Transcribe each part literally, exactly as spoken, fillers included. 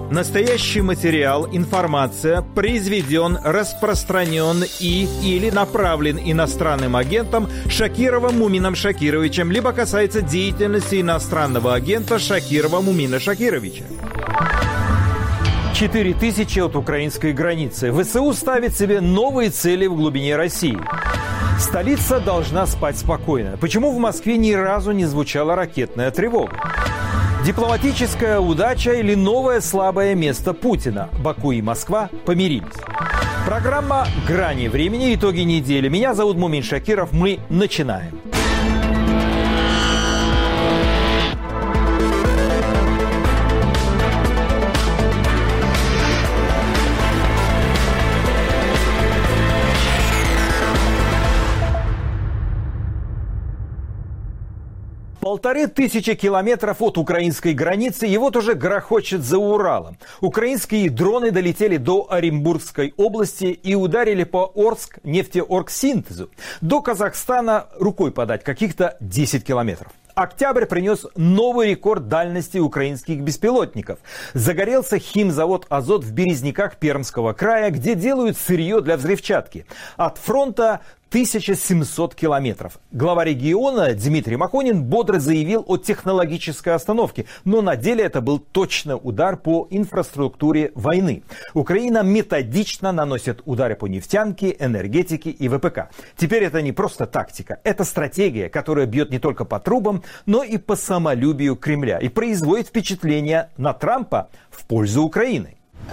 Настоящий материал, информация произведен, распространен и или направлен иностранным агентом Шакировым Мумином Шакировичем, либо касается деятельности иностранного агента Шакирова Мумина Шакировича. Четыре тысячи от украинской границы. ВСУ ставит себе новые цели в глубине России. Столица должна спать спокойно. Почему в Москве ни разу не звучала ракетная тревога? Дипломатическая удача или новое слабое место Путина? Баку и Москва помирились. Программа «Грани времени. Итоги недели». Меня зовут Мумин Шакиров. Мы начинаем. Полторы тысячи километров от украинской границы, и вот уже грохочет за Уралом. Украинские дроны долетели до Оренбургской области и ударили по Орск нефтеоргсинтезу. До Казахстана рукой подать каких-то десять километров. Октябрь принес новый рекорд дальности украинских беспилотников. Загорелся химзавод «Азот» в Березниках Пермского края, где делают сырье для взрывчатки. От фронта тысяча семьсот километров. Глава региона Дмитрий Махонин бодро заявил о технологической остановке, но на деле это был точно удар по инфраструктуре войны. Украина методично наносит удары по нефтянке, энергетике и ВПК. Теперь это не просто тактика, это стратегия, которая бьет не только по трубам, но и по самолюбию Кремля и производит впечатление на Трампа в пользу Украины.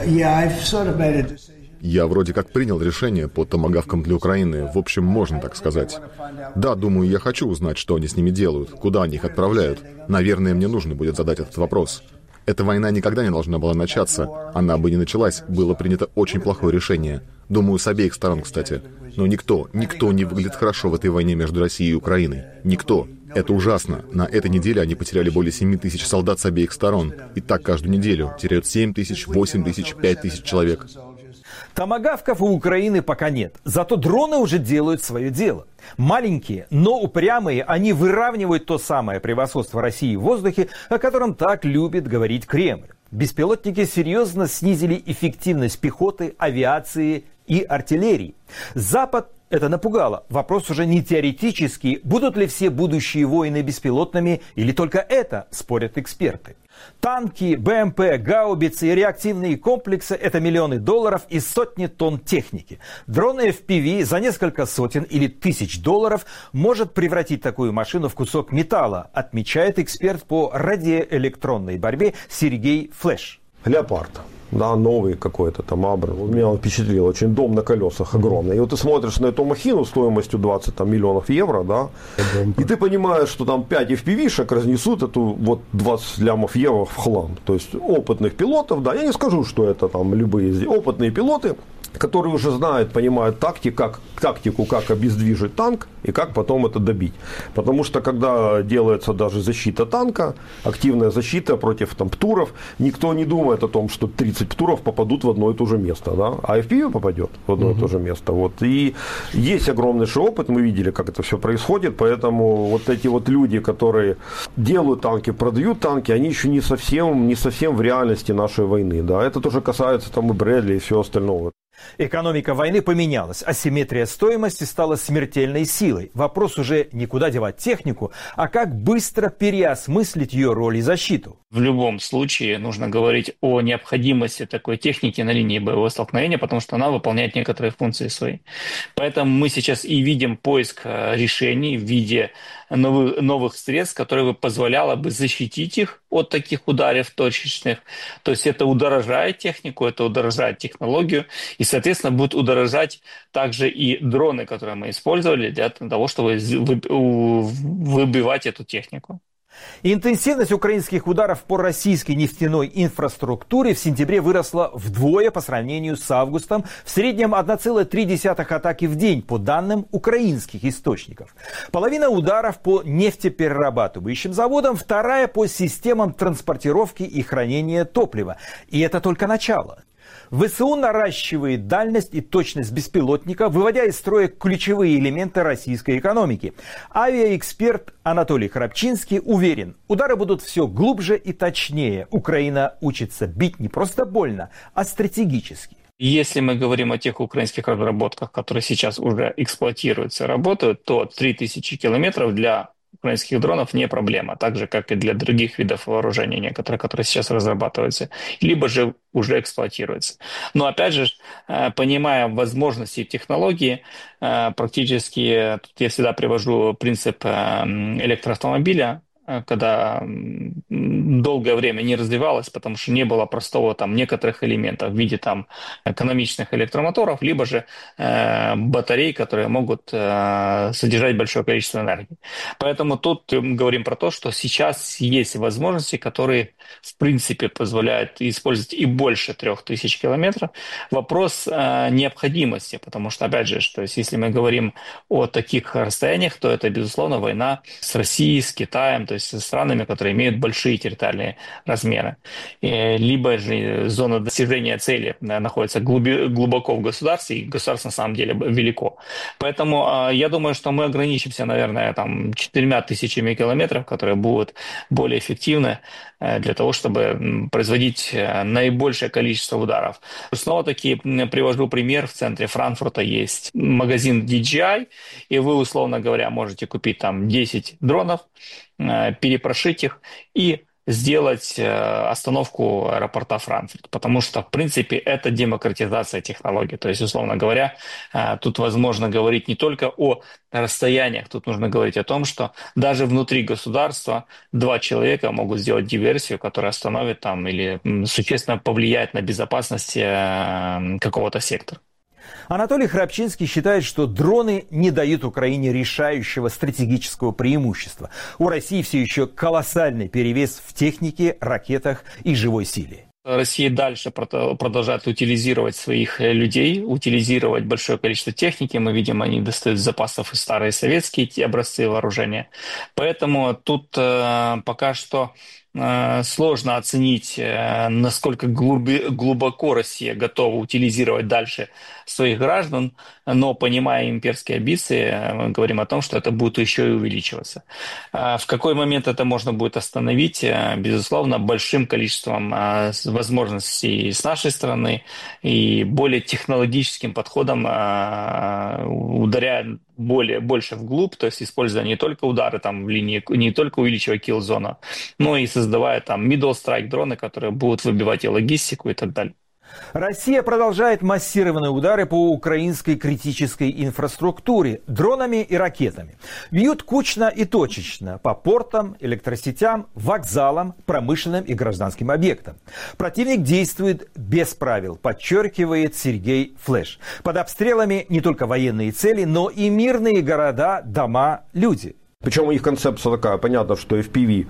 Я вроде как принял решение по томагавкам для Украины. В общем, можно так сказать. Да, думаю, я хочу узнать, что они с ними делают, куда они их отправляют. Наверное, мне нужно будет задать этот вопрос. Эта война никогда не должна была начаться. Она бы не началась, было принято очень плохое решение. Думаю, с обеих сторон, кстати. Но никто, никто не выглядит хорошо в этой войне между Россией и Украиной. Никто. Это ужасно. На этой неделе они потеряли более семь тысяч солдат с обеих сторон. И так каждую неделю. Теряют семь тысяч, восемь тысяч, пять тысяч человек. Томагавков у Украины пока нет. Зато дроны уже делают свое дело. Маленькие, но упрямые, они выравнивают то самое превосходство России в воздухе, о котором так любит говорить Кремль. Беспилотники серьезно снизили эффективность пехоты, авиации и артиллерии. Запад это напугало. Вопрос уже не теоретический, будут ли все будущие войны беспилотными или только это, спорят эксперты. Танки, БМП, гаубицы и реактивные комплексы – это миллионы долларов и сотни тонн техники. Дрон эф пи ви за несколько сотен или тысяч долларов может превратить такую машину в кусок металла, отмечает эксперт по радиоэлектронной борьбе Сергей Флеш. Леопард. Да, новый какой-то там Абрам. Меня он впечатлил. Очень дом на колесах огромный. И вот ты смотришь на эту махину стоимостью двадцать там, миллионов евро, да, и ты понимаешь, что там пять эф пи ви-шек разнесут эту вот двадцать лямов евро в хлам. То есть опытных пилотов, да, я не скажу, что это там любые опытные пилоты, которые уже знают, понимают тактику, как, тактику, как обездвижить танк и как потом это добить. Потому что когда делается даже защита танка, активная защита против там, птуров, никто не думает о том, что тридцать птуров попадут в одно и то же место, да? А эф пи ви попадет в одно uh-huh. и то же место. Вот. И есть огромнейший опыт, мы видели, как это все происходит, поэтому вот эти вот люди, которые делают танки, продают танки, они еще не совсем, не совсем в реальности нашей войны. Да? Это тоже касается там, и Брэдли и всего остального. Экономика войны поменялась, асимметрия стоимости стала смертельной силой. Вопрос уже не куда девать технику, а как быстро переосмыслить ее роль и защиту. В любом случае нужно говорить о необходимости такой техники на линии боевого столкновения, потому что она выполняет некоторые функции свои. Поэтому мы сейчас и видим поиск решений в виде новых, новых средств, которые бы позволяло бы защитить их от таких ударов точечных. То есть это удорожает технику, это удорожает технологию, и, соответственно, будет удорожать также и дроны, которые мы использовали для того, чтобы выбивать эту технику. Интенсивность украинских ударов по российской нефтяной инфраструктуре в сентябре выросла вдвое по сравнению с августом, в среднем одна целая три десятых атаки в день, по данным украинских источников. Половина ударов по нефтеперерабатывающим заводам, вторая по системам транспортировки и хранения топлива. И это только начало. ВСУ наращивает дальность и точность беспилотника, выводя из строя ключевые элементы российской экономики. Авиаэксперт Анатолий Храпчинский уверен, удары будут все глубже и точнее. Украина учится бить не просто больно, а стратегически. Если мы говорим о тех украинских разработках, которые сейчас уже эксплуатируются, работают, то три тысячи километров для украинских дронов не проблема, так же, как и для других видов вооружения, некоторые, которые сейчас разрабатываются, либо же уже эксплуатируются. Но, опять же, понимая возможности технологии, практически, тут я всегда привожу принцип электроавтомобиля, когда долгое время не развивалось, потому что не было простого там некоторых элементов в виде там экономичных электромоторов, либо же э, батарей, которые могут э, содержать большое количество энергии. Поэтому тут мы говорим про то, что сейчас есть возможности, которые в принципе позволяют использовать и больше трех тысяч километров. Вопрос э, необходимости, потому что, опять же, что если мы говорим о таких расстояниях, то это, безусловно, война с Россией, с Китаем, то есть со странами, которые имеют большие территориальные размеры. Либо же зона достижения цели находится глуби, глубоко в государстве, и государство на самом деле велико. Поэтому я думаю, что мы ограничимся, наверное, там, четырьмя тысячами километров, которые будут более эффективны для того, чтобы производить наибольшее количество ударов. Снова-таки привожу пример. В центре Франкфурта есть магазин ди джей ай, и вы, условно говоря, можете купить там десять дронов, перепрошить их и сделать остановку аэропорта Франкфурт, потому что, в принципе, это демократизация технологий. То есть, условно говоря, тут возможно говорить не только о расстояниях, тут нужно говорить о том, что даже внутри государства два человека могут сделать диверсию, которая остановит там или существенно повлияет на безопасность какого-то сектора. Анатолий Храпчинский считает, что дроны не дают Украине решающего стратегического преимущества. У России все еще колоссальный перевес в технике, ракетах и живой силе. Россия дальше продолжает утилизировать своих людей, утилизировать большое количество техники. Мы видим, они достают запасов и старые советские образцы вооружения. Поэтому тут э, пока что э, сложно оценить, э, насколько глуби, глубоко Россия готова утилизировать дальше своих граждан, но, понимая имперские амбиции, мы говорим о том, что это будет еще и увеличиваться. В какой момент это можно будет остановить? Безусловно, большим количеством возможностей с нашей стороны и более технологическим подходом, ударяя более, больше вглубь, то есть используя не только удары там, в линии, не только увеличивая килл-зону, но и создавая там middle strike дроны, которые будут выбивать и логистику и так далее. Россия продолжает массированные удары по украинской критической инфраструктуре дронами и ракетами. Бьют кучно и точечно по портам, электросетям, вокзалам, промышленным и гражданским объектам. Противник действует без правил, подчеркивает Сергей Флеш. Под обстрелами не только военные цели, но и мирные города, дома, люди. Причем у них концепция такая, понятно, что эф пи ви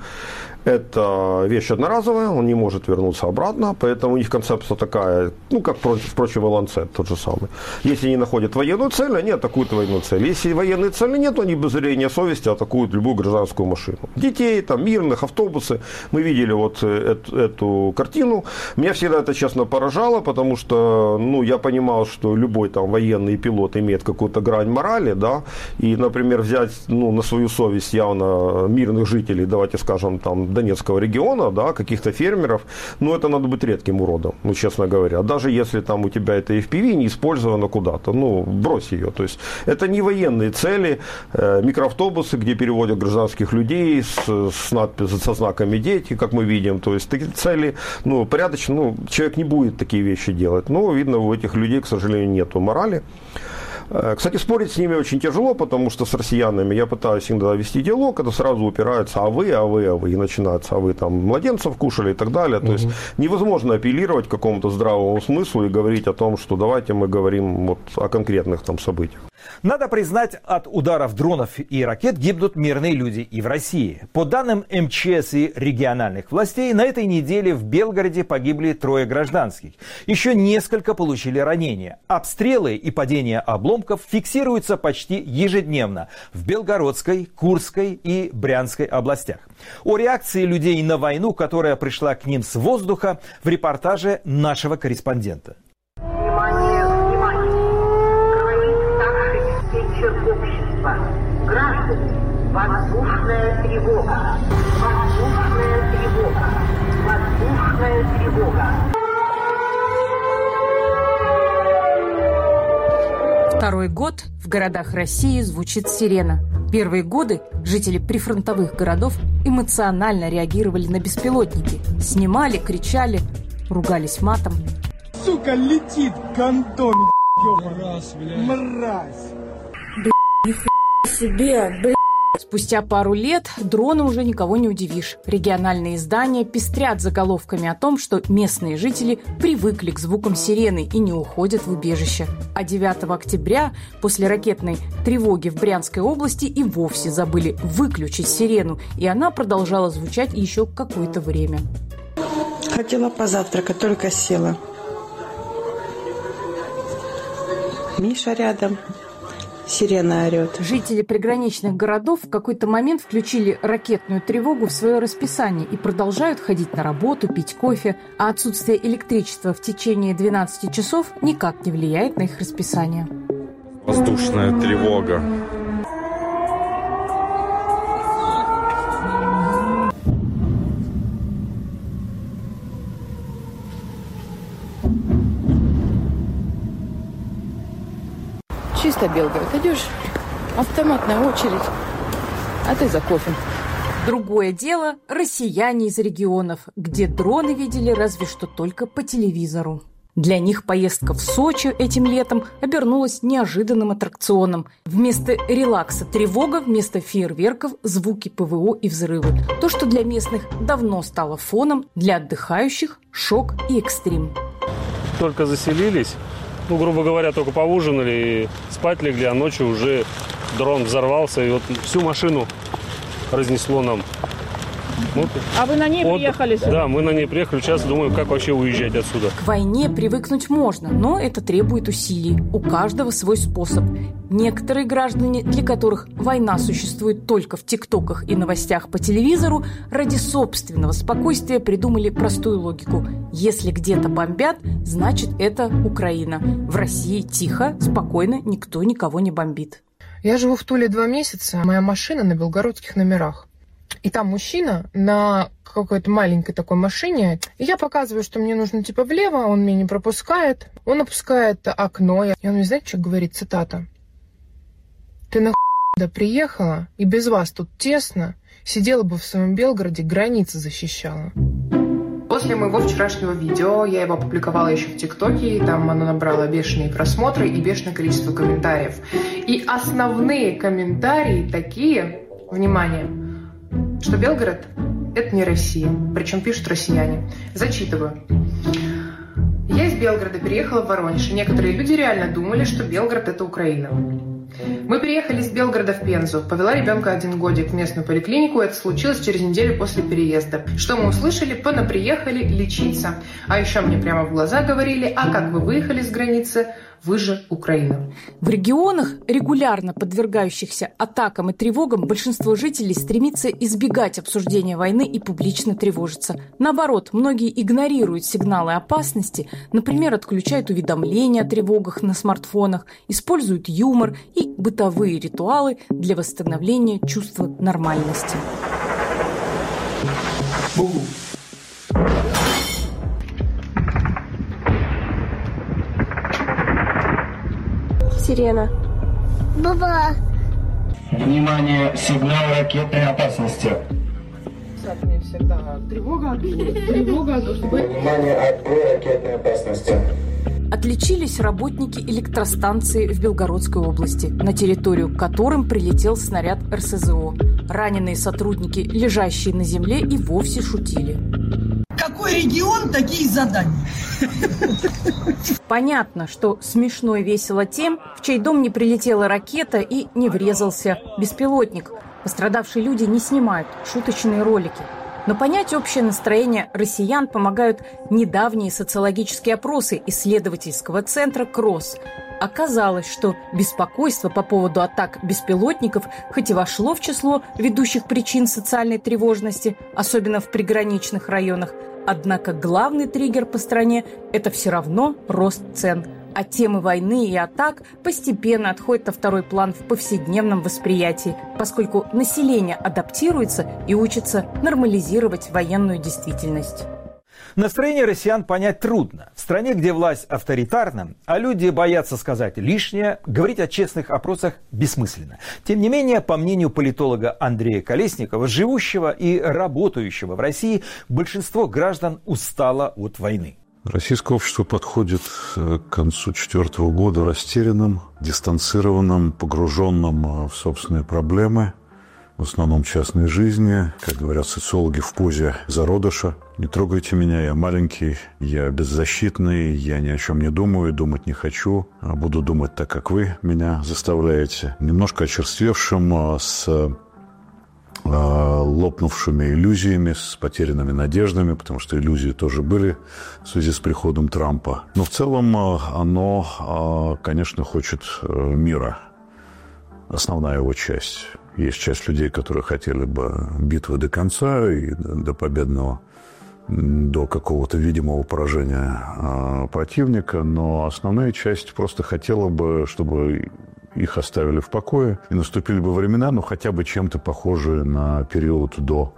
это вещь одноразовая, он не может вернуться обратно, поэтому у них концепция такая, ну, как, впрочем, и Ланцет тот же самый. Если они находят военную цель, они атакуют военную цель. Если военной цели нет, они без зрения совести атакуют любую гражданскую машину. Детей, там, мирных, автобусы. Мы видели вот эту, эту картину. Меня всегда это, честно, поражало, потому что, ну, я понимал, что любой там военный пилот имеет какую-то грань морали, да, и, например, взять, ну, на свою совесть явно мирных жителей, давайте скажем, там, Донецкого региона, да, каких-то фермеров, ну, это надо быть редким уродом, ну, честно говоря. Даже если там у тебя это эф пи ви не использовано куда-то, ну, брось ее. То есть, это не военные цели, э, микроавтобусы, где переводят гражданских людей с, с надписью, со знаками «дети», как мы видим. То есть, такие цели, ну, порядочно, ну, человек не будет такие вещи делать. Но, видно, у этих людей, к сожалению, нету морали. Кстати, спорить с ними очень тяжело, потому что с россиянами я пытаюсь иногда вести диалог, это сразу упирается «а вы, а вы, а вы», и начинается «а вы там младенцев кушали» и так далее. То угу. есть невозможно апеллировать к какому-то здравому смыслу и говорить о том, что давайте мы говорим вот о конкретных там событиях. Надо признать, от ударов дронов и ракет гибнут мирные люди и в России. По данным эм че эс и региональных властей, на этой неделе в Белгороде погибли трое гражданских. Еще несколько получили ранения. Обстрелы и падение обломков обломков фиксируются почти ежедневно в Белгородской, Курской и Брянской областях. О реакции людей на войну, которая пришла к ним с воздуха, в репортаже нашего корреспондента. Внимание, внимание! Говорит старший диспетчер общества. Граждане, воздушная тревога! Воздушная тревога! Воздушная тревога! Второй год в городах России звучит сирена. Первые годы жители прифронтовых городов эмоционально реагировали на беспилотники. Снимали, кричали, ругались матом. Сука, летит гондон, мразь, блядь. Мразь. Блядь, нихуя себе, блядь. Спустя пару лет дроны уже никого не удивишь. Региональные издания пестрят заголовками о том, что местные жители привыкли к звукам сирены и не уходят в убежище. А девятого октября, после ракетной тревоги в Брянской области, и вовсе забыли выключить сирену, и она продолжала звучать еще какое-то время. Хотела позавтракать, только села. Миша рядом. Сирена орет. Жители приграничных городов в какой-то момент включили ракетную тревогу в свое расписание и продолжают ходить на работу, пить кофе, а отсутствие электричества в течение двенадцати часов никак не влияет на их расписание. Воздушная тревога. Чисто Белгород. Идешь, автоматная очередь, а ты за кофе. Другое дело – россияне из регионов, где дроны видели разве что только по телевизору. Для них поездка в Сочи этим летом обернулась неожиданным аттракционом. Вместо релакса тревога, вместо фейерверков звуки ПВО и взрывы. То, что для местных давно стало фоном, для отдыхающих – шок и экстрим. Только заселились. Ну, грубо говоря, только поужинали и спать легли, а ночью уже дрон взорвался, и вот всю машину разнесло нам. Вот. А вы на ней вот, приехали? Да, мы на ней приехали. Сейчас думаю, как вообще уезжать отсюда. К войне привыкнуть можно, но это требует усилий. У каждого свой способ. Некоторые граждане, для которых война существует только в тиктоках и новостях по телевизору, ради собственного спокойствия придумали простую логику. Если где-то бомбят, значит это Украина. В России тихо, спокойно, никто никого не бомбит. Я живу в Туле два месяца, моя машина на белгородских номерах. И там мужчина на какой-то маленькой такой машине. И я показываю, что мне нужно типа влево, он меня не пропускает. Он опускает окно. И он мне, знаете, что говорит, цитата. Ты нахуй сюда приехала, и без вас тут тесно. Сидела бы в своем Белгороде, границы защищала. После моего вчерашнего видео, я его опубликовала еще в ТикТоке, и там оно набрало бешеные просмотры и бешеное количество комментариев. И основные комментарии такие, внимание, что Белгород – это не Россия. Причем пишут россияне. Зачитываю. Я из Белгорода переехала в Воронеж, и некоторые люди реально думали, что Белгород – это Украина. Мы переехали из Белгорода в Пензу. Повела ребенка один годик в местную поликлинику. Это случилось через неделю после переезда. Что мы услышали? Понаприехали лечиться. А еще мне прямо в глаза говорили, а как вы выехали с границы? Вы же Украина. В регионах, регулярно подвергающихся атакам и тревогам, большинство жителей стремится избегать обсуждения войны и публично тревожиться. Наоборот, многие игнорируют сигналы опасности, например, отключают уведомления о тревогах на смартфонах, используют юмор и бытовые ритуалы для восстановления чувства нормальности. Сирена. Баба. Внимание, сигнал ракетной опасности. Мне всегда тревога, тревога, Внимание, отбой ракетной опасности. Отличились работники электростанции в Белгородской области, на территорию к которым прилетел снаряд эр эс зэ о. Раненые сотрудники, лежащие на земле, и вовсе шутили. Какой регион, такие задания. Понятно, что смешно и весело тем, в чей дом не прилетела ракета и не врезался беспилотник. Пострадавшие люди не снимают шуточные ролики. Но понять общее настроение россиян помогают недавние социологические опросы исследовательского центра «Кросс». Оказалось, что беспокойство по поводу атак беспилотников хоть и вошло в число ведущих причин социальной тревожности, особенно в приграничных районах, однако главный триггер по стране – это все равно рост цен. А темы войны и атак постепенно отходят на второй план в повседневном восприятии, поскольку население адаптируется и учится нормализировать военную действительность. Настроение россиян понять трудно. В стране, где власть авторитарна, а люди боятся сказать лишнее, говорить о честных опросах бессмысленно. Тем не менее, по мнению политолога Андрея Колесникова, живущего и работающего в России, большинство граждан устало от войны. Российское общество подходит к концу четвертого года растерянным, дистанцированным, погруженным в собственные проблемы, в основном частной жизни, как говорят социологи, в позе зародыша. Не трогайте меня, я маленький, я беззащитный, я ни о чем не думаю, думать не хочу, а буду думать так, как вы меня заставляете. Немножко очерствевшим, с лопнувшими иллюзиями, с потерянными надеждами, потому что иллюзии тоже были в связи с приходом Трампа. Но в целом оно, конечно, хочет мира. Основная его часть. Есть часть людей, которые хотели бы битвы до конца и до победного, до какого-то видимого поражения противника, но основная часть просто хотела бы, чтобы их оставили в покое, и наступили бы времена, ну, хотя бы чем-то похожие на период до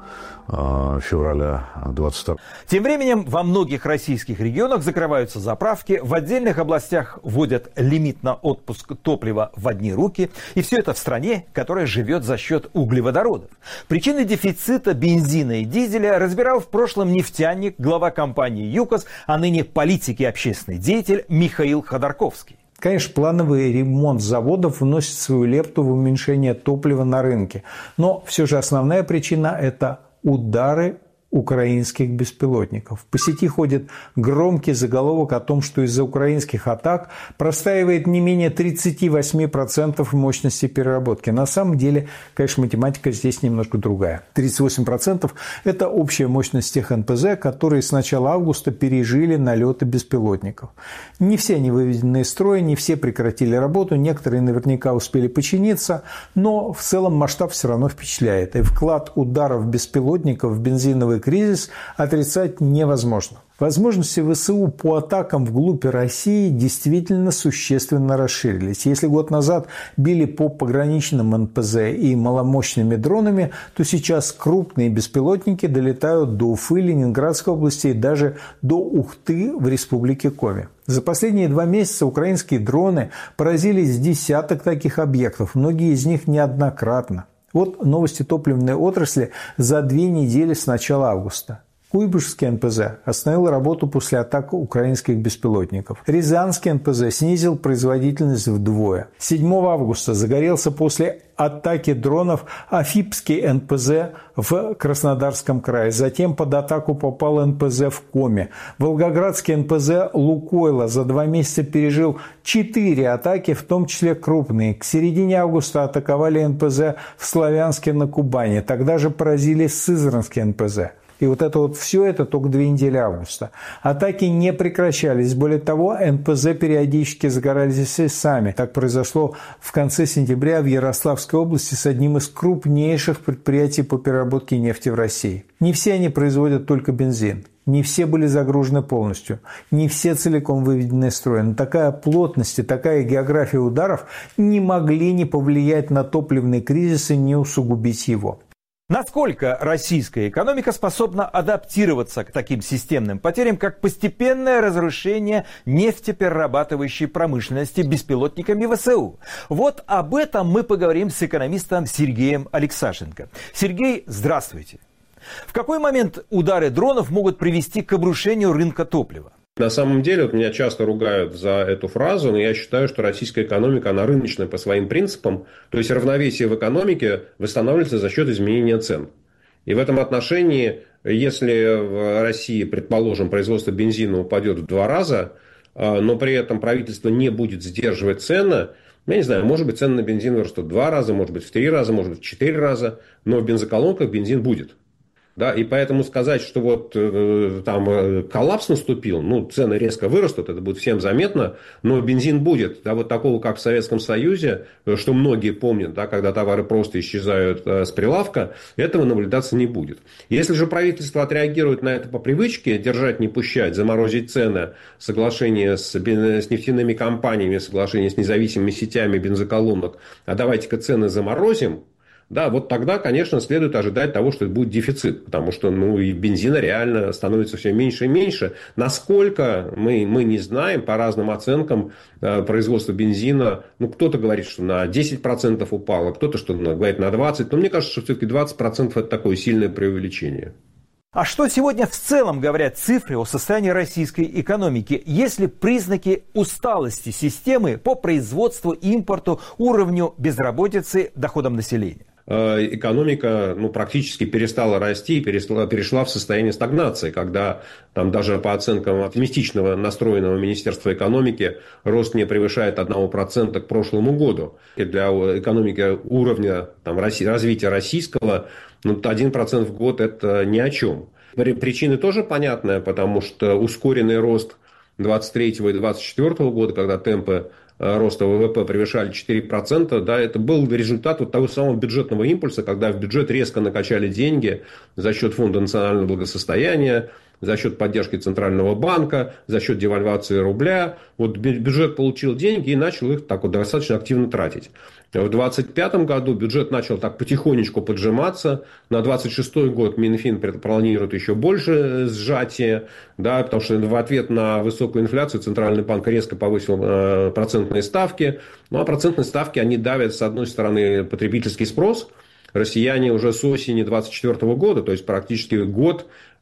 э, февраля двадцать второго. Тем временем во многих российских регионах закрываются заправки, в отдельных областях вводят лимит на отпуск топлива в одни руки, и все это в стране, которая живет за счет углеводородов. Причины дефицита бензина и дизеля разбирал в прошлом нефтяник, глава компании ЮКОС, а ныне политик и общественный деятель Михаил Ходорковский. Конечно, плановый ремонт заводов вносит свою лепту в уменьшение топлива на рынке. Но все же основная причина – это удары украинских беспилотников. По сети ходит громкий заголовок о том, что из-за украинских атак простаивает не менее тридцать восемь процентов мощности переработки. На самом деле, конечно, математика здесь немножко другая. тридцать восемь процентов – это общая мощность тех эн пэ зэ, которые с начала августа пережили налеты беспилотников. Не все они выведены из строя, не все прекратили работу, некоторые наверняка успели починиться, но в целом масштаб все равно впечатляет. И вклад ударов беспилотников в бензиновый кризис отрицать невозможно. Возможности вэ эс у по атакам вглубь России действительно существенно расширились. Если год назад били по пограничным эн пэ зэ и маломощными дронами, то сейчас крупные беспилотники долетают до Уфы, Ленинградской области и даже до Ухты в республике Коми. За последние два месяца украинские дроны поразили с десяток таких объектов, многие из них неоднократно. Вот новости топливной отрасли за две недели с начала августа. Куйбышевский эн пэ зэ остановил работу после атак украинских беспилотников. Рязанский эн пэ зэ снизил производительность вдвое. седьмого августа загорелся после атаки дронов Афипский эн пэ зэ в Краснодарском крае. Затем под атаку попал эн пэ зэ в Коми. Волгоградский эн пэ зэ Лукойла за два месяца пережил четыре атаки, в том числе крупные. К середине августа атаковали эн пэ зэ в Славянске на Кубани. Тогда же поразили Сызранский эн пэ зэ. И вот это вот все это только две недели августа. Атаки не прекращались. Более того, эн пэ зэ периодически загорались и сами. Так произошло в конце сентября в Ярославской области с одним из крупнейших предприятий по переработке нефти в России. Не все они производят только бензин. Не все были загружены полностью. Не все целиком выведены из строя. Но такая плотность и такая география ударов не могли не повлиять на топливный кризис и не усугубить его. Насколько российская экономика способна адаптироваться к таким системным потерям, как постепенное разрушение нефтеперерабатывающей промышленности беспилотниками вэ эс у? Вот об этом мы поговорим с экономистом Сергеем Алексашенко. Сергей, здравствуйте. В какой момент удары дронов могут привести к обрушению рынка топлива? На самом деле, вот меня часто ругают за эту фразу, но я считаю, что российская экономика, она рыночная по своим принципам. То есть, равновесие в экономике восстанавливается за счет изменения цен. И в этом отношении, если в России, предположим, производство бензина упадет в два раза, но при этом правительство не будет сдерживать цены, я не знаю, может быть, цены на бензин вырастут в два раза, может быть, в три раза, может быть, в четыре раза, но в бензоколонках бензин будет. Да, и поэтому сказать, что вот э, там э, коллапс наступил, ну, цены резко вырастут, это будет всем заметно, но бензин будет. Да, вот такого, как в Советском Союзе, что многие помнят, да, когда товары просто исчезают э, с прилавка, этого наблюдаться не будет. Если же правительство отреагирует на это по привычке, держать, не пущать, заморозить цены, соглашение с, с нефтяными компаниями, соглашение с независимыми сетями бензоколонок, а давайте-ка цены заморозим, да, вот тогда, конечно, следует ожидать того, что будет дефицит, потому что, ну, и бензина реально становится все меньше и меньше. Насколько, мы, мы не знаем, по разным оценкам э, производство бензина, ну, кто-то говорит, что на десять процентов упало, кто-то что говорит на двадцать процентов, но мне кажется, что все-таки двадцать процентов это такое сильное преувеличение. А что сегодня в целом говорят цифры о состоянии российской экономики? Есть ли признаки усталости системы по производству, импорту, уровню безработицы, доходам населения? Экономика, ну, практически перестала расти, перешла, перешла в состояние стагнации, когда там даже по оценкам оптимистичного настроенного Министерства экономики рост не превышает одного процента к прошлому году. И для экономики уровня там, развития российского, ну, один процент в год это ни о чем. Причины тоже понятны, потому что ускоренный рост двадцать третьего и двадцать четвёртого года, когда темпы роста ВВП превышали четыре процента, да, это был результат вот того самого бюджетного импульса, когда в бюджет резко накачали деньги за счет Фонда национального благосостояния, за счет поддержки Центрального банка, за счет девальвации рубля. Вот бюджет получил деньги и начал их так вот достаточно активно тратить. В двадцать пятом году бюджет начал так потихонечку поджиматься. На двадцать шестой год Минфин планирует еще больше сжатия, да, потому что в ответ на высокую инфляцию Центральный банк резко повысил э, процентные ставки. Ну а процентные ставки, они давят, с одной стороны, потребительский спрос. Россияне уже с осени двадцать четвёртого года, то есть практически год,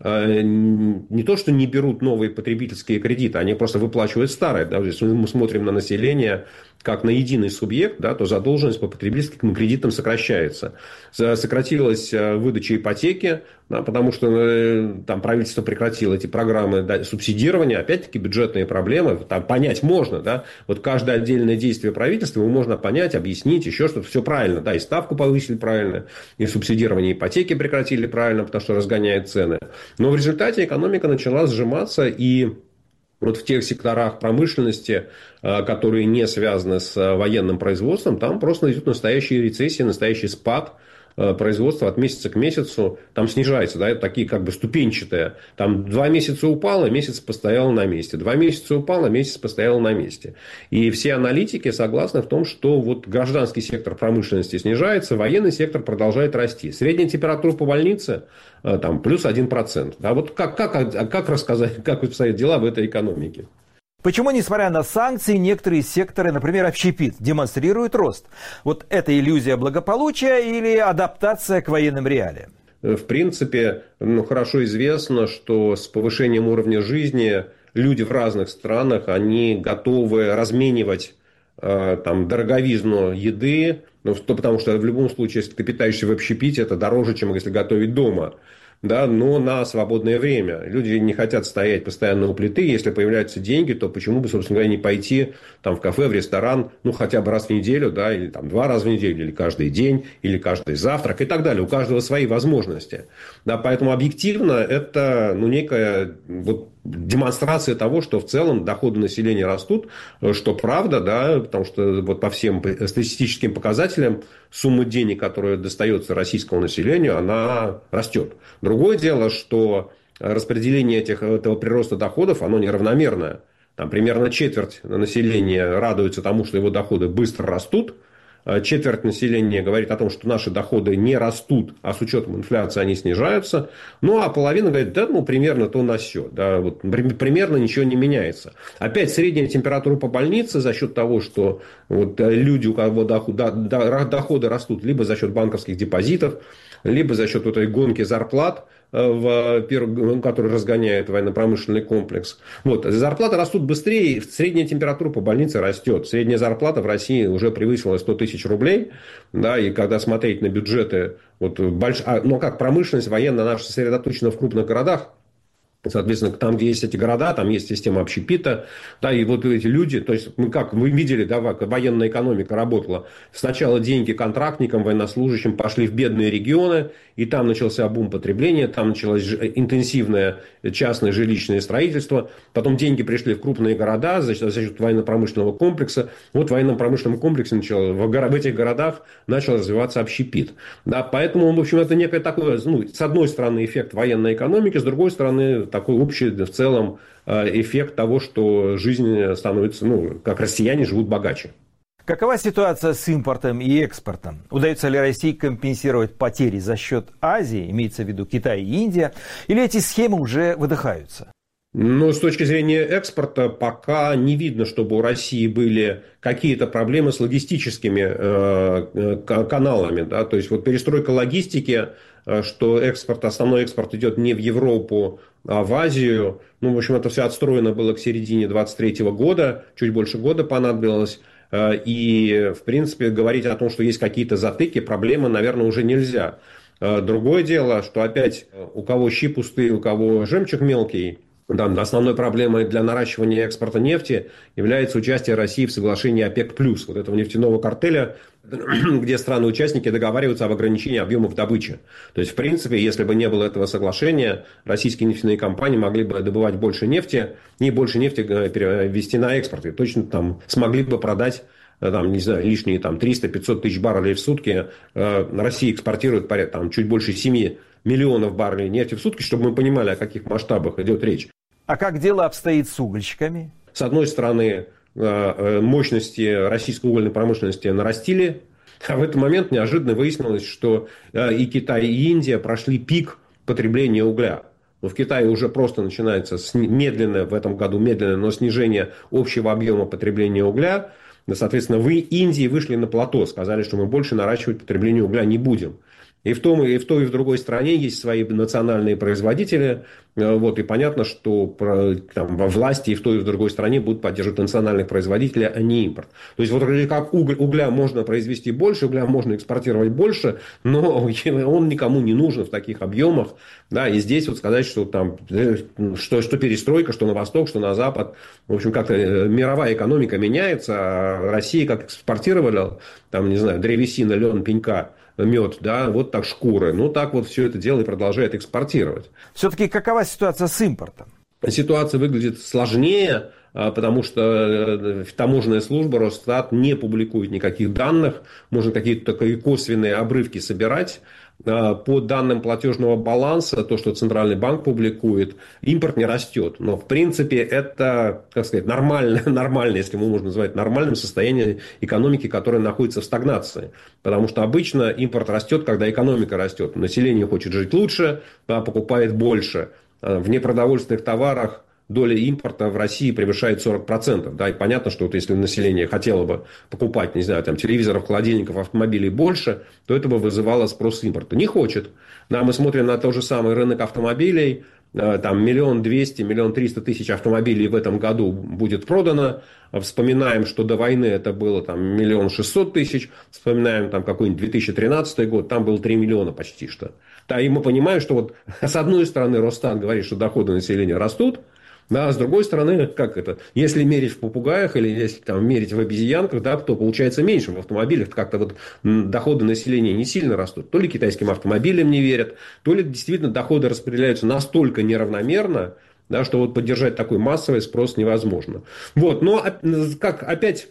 не то что не берут новые потребительские кредиты, они просто выплачивают старые. Да? Если мы смотрим на население как на единый субъект, да, то задолженность по потребительским кредитам сокращается. Сократилась выдача ипотеки, да, потому что там правительство прекратило эти программы, да, субсидирования. Опять-таки бюджетные проблемы, там понять можно. Да? Вот каждое отдельное действие правительства можно понять, объяснить, еще что-то. Все правильно. Да, и ставку повысили правильно, и субсидирование ипотеки прекратили правильно, потому что разгоняет цены. Но в результате экономика начала сжиматься, и вот в тех секторах промышленности, которые не связаны с военным производством, там просто идет настоящая рецессия, настоящий спад производства от месяца к месяцу. Там снижается, да, это такие как бы ступенчатые. Там два месяца упало, месяц постояло на месте. Два месяца упало, месяц постояло на месте. И все аналитики согласны в том, что вот гражданский сектор промышленности снижается, военный сектор продолжает расти. Средняя температура по больнице там плюс один процент. А вот как, как, как рассказать, как обстоят дела в этой экономике? Почему, несмотря на санкции, некоторые секторы, например, общепит, демонстрируют рост? Вот это иллюзия благополучия или адаптация к военным реалиям? В принципе, ну, хорошо известно, что с повышением уровня жизни люди в разных странах, они готовы разменивать э, там, дороговизну еды, ну, потому что в любом случае, если ты питаешься в общепите, это дороже, чем если готовить дома. Да, но на свободное время. Люди не хотят стоять постоянно у плиты. Если появляются деньги, то почему бы, собственно говоря, не пойти там, в кафе, в ресторан, ну, хотя бы раз в неделю, да, или там, два раза в неделю, или каждый день, или каждый завтрак и так далее. У каждого свои возможности. Да, поэтому объективно это ну, некая вот, демонстрация того, что в целом доходы населения растут, что правда, да, потому что вот по всем статистическим показателям сумма денег, которая достается российскому населению, она растет. Другое дело, что распределение этих, этого прироста доходов, оно неравномерное. Там примерно четверть населения радуется тому, что его доходы быстро растут. Четверть населения говорит о том, что наши доходы не растут, а с учетом инфляции они снижаются. Ну, а половина говорит, да, ну, примерно то на сё. Да, вот, примерно ничего не меняется. Опять средняя температура по больнице за счет того, что вот, люди, у кого доходы, доходы растут либо за счет банковских депозитов, либо за счет вот этой гонки зарплат, в, который разгоняет военно-промышленный комплекс. Вот. Зарплаты растут быстрее, средняя температура по больнице растет. Средняя зарплата в России уже превысила сто тысяч рублей. Да, и когда смотреть на бюджеты, вот, больш... а, ну как промышленность военная наша сосредоточена в крупных городах, Соответственно, там, где есть эти города, там есть система общепита, да, и вот эти люди, то есть мы как, вы видели, да, военная экономика работала. Сначала деньги контрактникам, военнослужащим пошли в бедные регионы, и там начался бум потребления, там началось интенсивное частное жилищное строительство, потом деньги пришли в крупные города за счет, за счет военно-промышленного комплекса. Вот в военно-промышленном комплексе начало, в, в этих городах начал развиваться общепит. Да, поэтому, в общем, это некое такое, ну, с одной стороны, эффект военной экономики, с другой стороны, такой общий в целом эффект того, что жизнь становится, ну, как россияне живут богаче. Какова ситуация с импортом и экспортом? Удается ли России компенсировать потери за счет Азии, имеется в виду Китай и Индия, или эти схемы уже выдыхаются? Но с точки зрения экспорта пока не видно, чтобы у России были какие-то проблемы с логистическими э, каналами. Да? То есть вот перестройка логистики, что экспорт, основной экспорт идет не в Европу, а в Азию. Ну, в общем, это все отстроено было к середине двадцать третьего года, чуть больше года понадобилось. И, в принципе, говорить о том, что есть какие-то затыки, проблемы, наверное, уже нельзя. Другое дело, что опять у кого щи пустые, у кого жемчуг мелкий. Да, основной проблемой для наращивания экспорта нефти является участие России в соглашении ОПЕК+, вот этого нефтяного картеля, где страны-участники договариваются об ограничении объемов добычи. То есть, в принципе, если бы не было этого соглашения, российские нефтяные компании могли бы добывать больше нефти и больше нефти перевести на экспорт. И точно там смогли бы продать, там, не знаю, лишние там, триста-пятьсот тысяч баррелей в сутки. Россия экспортирует там, чуть больше семи миллионов баррелей нефти в сутки, чтобы мы понимали, о каких масштабах идет речь. А как дело обстоит с угольщиками? С одной стороны, мощности российской угольной промышленности нарастили, а в этот момент неожиданно выяснилось, что и Китай, и Индия прошли пик потребления угля. Но в Китае уже просто начинается медленное, в этом году медленное, но снижение общего объема потребления угля. Соответственно, вы, Индии, вышли на плато, сказали, что мы больше наращивать потребление угля не будем. И в, том, и в той, и в другой стране есть свои национальные производители. Вот, и понятно, что там, во власти и в той, и в другой стране будут поддерживать национальных производителей, а не импорт. То есть, вот как уголь, угля можно произвести больше, угля можно экспортировать больше, но он никому не нужен в таких объемах. Да, и здесь вот сказать, что, там, что, что перестройка, что на восток, что на запад. В общем, как-то мировая экономика меняется, а Россия как экспортировала, там, не знаю, древесина, лен, пенька, мед, да, вот так шкуры. Ну, так вот все это дело и продолжает экспортировать. Все-таки какова ситуация с импортом? Ситуация выглядит сложнее, потому что таможенная служба Росстат не публикует никаких данных. Можно какие-то такие косвенные обрывки собирать. По данным платежного баланса, то, что Центральный банк публикует, импорт не растет. Но, в принципе, это, как сказать, нормально, нормально, если его можно назвать нормальным, состояние экономики, которая находится в стагнации. Потому что обычно импорт растет, когда экономика растет. Население хочет жить лучше, покупает больше. В непродовольственных товарах доля импорта в России превышает сорок процентов. Да, и понятно, что вот если население хотело бы покупать, не знаю, там, телевизоров, холодильников, автомобилей больше, то это бы вызывало спрос импорта. Не хочет. Да, мы смотрим на тот же самый рынок автомобилей. Там миллион двести, миллион триста тысяч автомобилей в этом году будет продано. Вспоминаем, что до войны это было там миллион шестьсот тысяч. Вспоминаем там какой-нибудь две тысячи тринадцатый год, там было три миллиона почти что. Да, и мы понимаем, что вот с одной стороны Росстат говорит, что доходы населения растут. Да, а с другой стороны, как это, если мерить в попугаях или если там, мерить в обезьянках, да, то получается меньше. В автомобилях как-то вот доходы населения не сильно растут. То ли китайским автомобилям не верят, то ли действительно доходы распределяются настолько неравномерно, да, что вот поддержать такой массовый спрос невозможно. Вот, но как опять...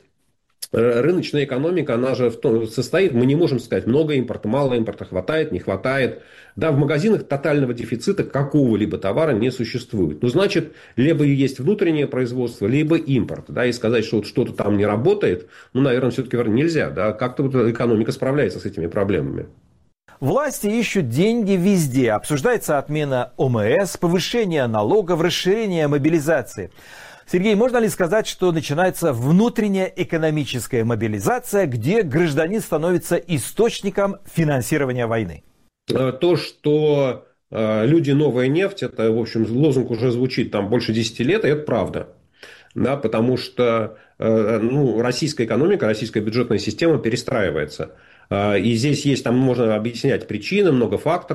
Рыночная экономика, она же в том состоит, мы не можем сказать, много импорта, мало импорта, хватает, не хватает. Да, в магазинах тотального дефицита какого-либо товара не существует. Ну, значит, либо есть внутреннее производство, либо импорт. Да, и сказать, что вот что-то там не работает, ну, наверное, все-таки нельзя. Да, как-то вот экономика справляется с этими проблемами. Власти ищут деньги везде. Обсуждается отмена ОМС, повышение налогов, расширение мобилизации. Сергей, можно ли сказать, что начинается внутренняя экономическая мобилизация, где гражданин становится источником финансирования войны? То, что люди новая нефть, это, в общем, лозунг уже звучит там больше десяти лет, и это правда. Да, потому что ну, российская экономика, российская бюджетная система перестраивается. И здесь есть, там можно объяснять причины, много факторов.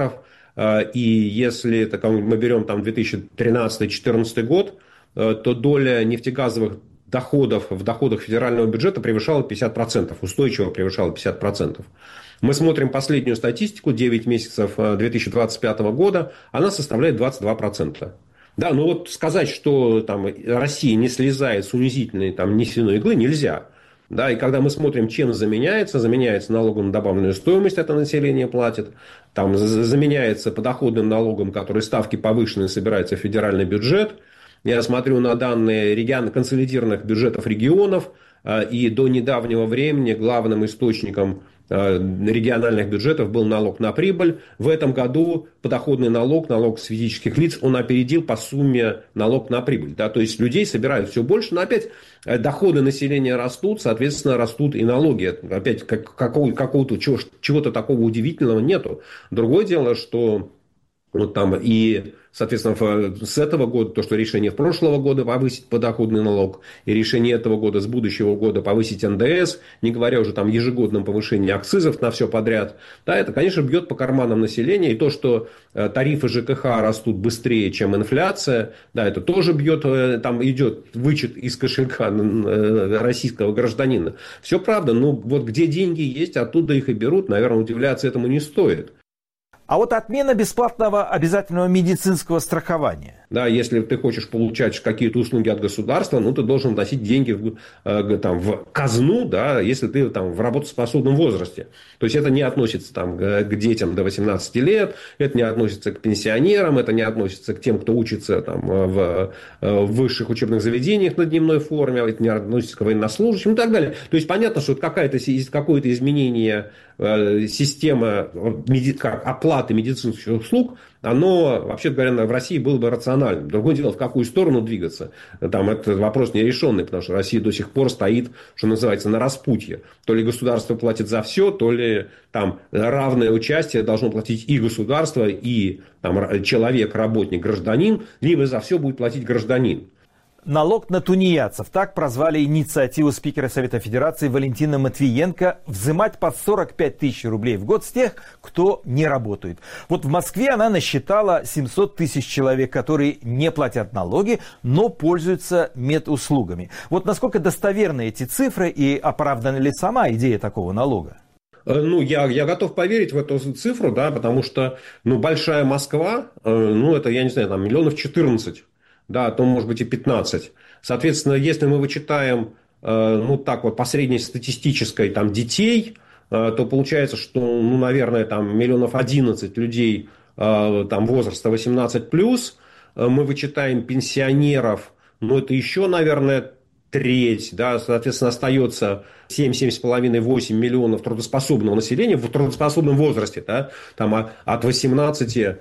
И если так, мы берем там две тысячи тринадцатый — две тысячи четырнадцатый год, то доля нефтегазовых доходов в доходах федерального бюджета превышала пятьдесят процентов, устойчиво превышала пятьдесят процентов. Мы смотрим последнюю статистику, девять месяцев две тысячи двадцать пятого года, она составляет двадцать два процента. Да, ну вот сказать, что там Россия не слезает с унизительной там нефтяной иглы, нельзя. Да, и когда мы смотрим, чем заменяется, заменяется налогом на добавленную стоимость, это население платит, там заменяется подоходным налогом, который ставки повышенные, собирается в федеральный бюджет. Я смотрю на данные регион, консолидированных бюджетов регионов, и до недавнего времени главным источником региональных бюджетов был налог на прибыль. В этом году подоходный налог, налог с физических лиц, он опередил по сумме налог на прибыль. Да? То есть людей собирают все больше, но опять доходы населения растут, соответственно, растут и налоги. Опять как, какого, какого-то чего, чего-то такого удивительного нету. Другое дело, что вот там и, соответственно, с этого года, то, что решение прошлого года повысить подоходный налог, и решение этого года, с будущего года повысить эн дэ эс, не говоря уже там ежегодном повышении акцизов на все подряд, да, это, конечно, бьет по карманам населения. И то, что тарифы жэ ка ха растут быстрее, чем инфляция, да, это тоже бьет, там идет вычет из кошелька российского гражданина. Все правда, но вот где деньги есть, оттуда их и берут, наверное, удивляться этому не стоит. А вот отмена бесплатного обязательного медицинского страхования. Да, если ты хочешь получать какие-то услуги от государства, ну, ты должен вносить деньги в, э, там, в казну, да, если ты там, в работоспособном возрасте. То есть, это не относится там, к детям до восемнадцати лет, это не относится к пенсионерам, это не относится к тем, кто учится там, в, в высших учебных заведениях на дневной форме, это не относится к военнослужащим и так далее. То есть, понятно, что какое-то, какое-то изменение э, системы меди, как, оплаты медицинских услуг, оно, вообще говоря, в России было бы рациональным. Другое дело, в какую сторону двигаться. Там этот вопрос нерешенный, потому что Россия до сих пор стоит, что называется, на распутье. То ли государство платит за все, то ли там равное участие должно платить и государство, и там, человек, работник, гражданин, либо за все будет платить гражданин. Налог на тунеядцев. Так прозвали инициативу спикера Совета Федерации Валентина Матвиенко взимать по сорок пять тысяч рублей в год с тех, кто не работает. Вот в Москве она насчитала семьсот тысяч человек, которые не платят налоги, но пользуются медуслугами. Вот насколько достоверны эти цифры и оправдана ли сама идея такого налога? Ну, я, я готов поверить в эту цифру, да, потому что ну, большая Москва, ну, это, я не знаю, там миллионов четырнадцать. Да, а то может быть и пятнадцать. Соответственно, если мы вычитаем, ну так вот, по среднестатистической там детей, то получается, что, ну, наверное, там миллионов одиннадцать людей там возраста восемнадцать плюс. Мы вычитаем пенсионеров, ну, это еще, наверное, треть, да, соответственно, остается семь, семь с половиной, восемь миллионов трудоспособного населения в трудоспособном возрасте, да, там от восемнадцати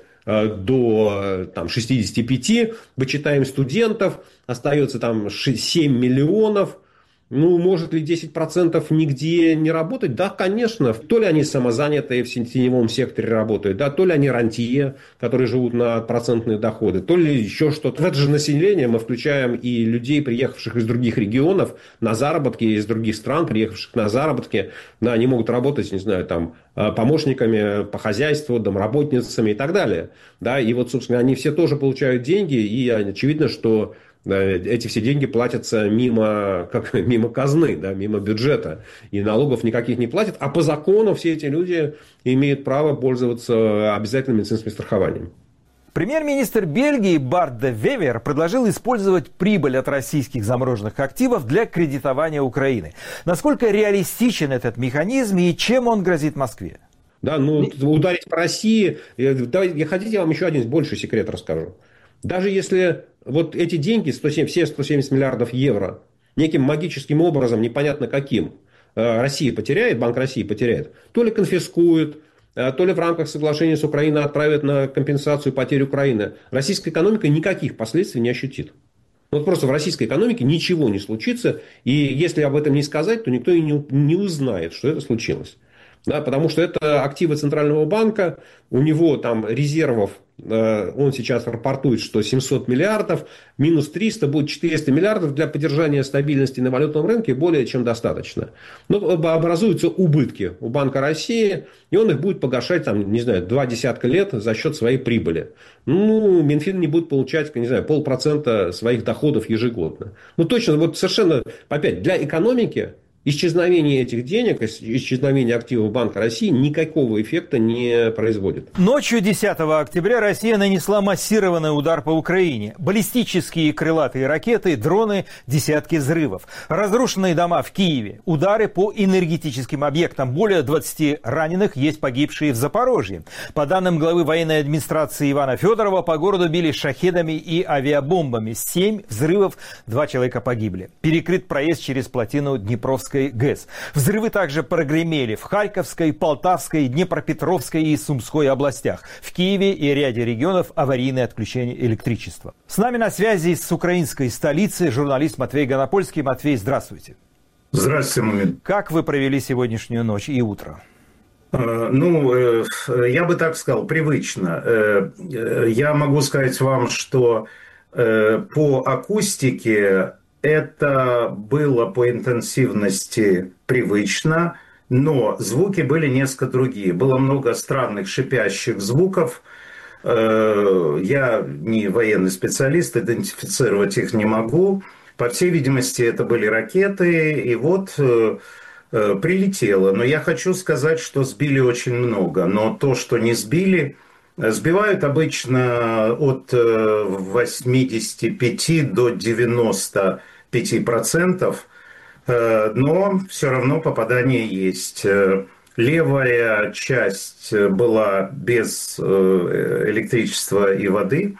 до там, шестидесяти пяти, вычитаем студентов, остается там семь миллионов. Ну, может ли десять процентов нигде не работать? Да, конечно. То ли они самозанятые в теневом секторе работают, да, то ли они рантье, которые живут на процентные доходы, то ли еще что-то. В это же население мы включаем и людей, приехавших из других регионов на заработки, из других стран, приехавших на заработки. Да, они могут работать, не знаю, там, помощниками по хозяйству, домработницами и так далее. Да, и вот, собственно, они все тоже получают деньги, и очевидно, что эти все деньги платятся мимо, как, мимо казны, да, мимо бюджета. И налогов никаких не платят. А по закону все эти люди имеют право пользоваться обязательным медицинским страхованием. Премьер-министр Бельгии Барт де Вевер предложил использовать прибыль от российских замороженных активов для кредитования Украины. Насколько реалистичен этот механизм и чем он грозит Москве? Да, ну, ударить по России... Давайте, хотите, я вам еще один больший секрет расскажу. Даже если вот эти деньги, сто семьдесят, все сто семьдесят миллиардов евро, неким магическим образом, непонятно каким, Россия потеряет, Банк России потеряет, то ли конфискует, то ли в рамках соглашения с Украиной отправят на компенсацию потерь Украины, российская экономика никаких последствий не ощутит. Вот просто в российской экономике ничего не случится, и если об этом не сказать, то никто и не, не узнает, что это случилось. Да, потому что это активы Центрального банка, у него там резервов, э, он сейчас рапортует, что семьсот миллиардов, минус триста, будет четыреста миллиардов для поддержания стабильности на валютном рынке более чем достаточно. Но образуются убытки у Банка России, и он их будет погашать, там, не знаю, два десятка лет за счет своей прибыли. Ну, Минфин не будет получать, не знаю, полпроцента своих доходов ежегодно. Ну, точно, вот совершенно, опять, для экономики исчезновение этих денег, исчезновение активов Банка России никакого эффекта не производит. Ночью десятого октября Россия нанесла массированный удар по Украине. Баллистические крылатые ракеты, дроны, десятки взрывов. Разрушенные дома в Киеве. Удары по энергетическим объектам. Более двадцати раненых, есть погибшие в Запорожье. По данным главы военной администрации Ивана Федорова, по городу били шахедами и авиабомбами. Семь взрывов, два человека погибли. Перекрыт проезд через плотину Днепровской ГЭС. Взрывы также прогремели в Харьковской, Полтавской, Днепропетровской и Сумской областях. В Киеве и ряде регионов аварийное отключение электричества. С нами на связи с украинской столицы журналист Матвей Гонопольский. Матвей, здравствуйте. Здравствуйте, Мамин. Как вы провели сегодняшнюю ночь и утро? Ну, я бы так сказал, привычно. Я могу сказать вам, что по акустике это было по интенсивности привычно, но звуки были несколько другие. Было много странных шипящих звуков. Я не военный специалист, идентифицировать их не могу. По всей видимости, это были ракеты, и вот прилетело. Но я хочу сказать, что сбили очень много. Но то, что не сбили, сбивают обычно от восьмидесяти пяти до девяноста пяти процентов, но все равно попадание есть. Левая часть была без электричества и воды,